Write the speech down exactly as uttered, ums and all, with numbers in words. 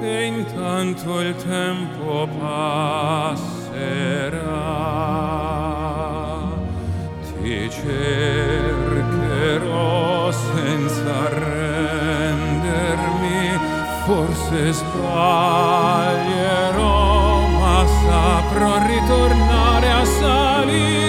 e intanto il tempo passerà. Ti cercherò senza rendermi, forse sbaglierò, ma saprò ritornare a salire.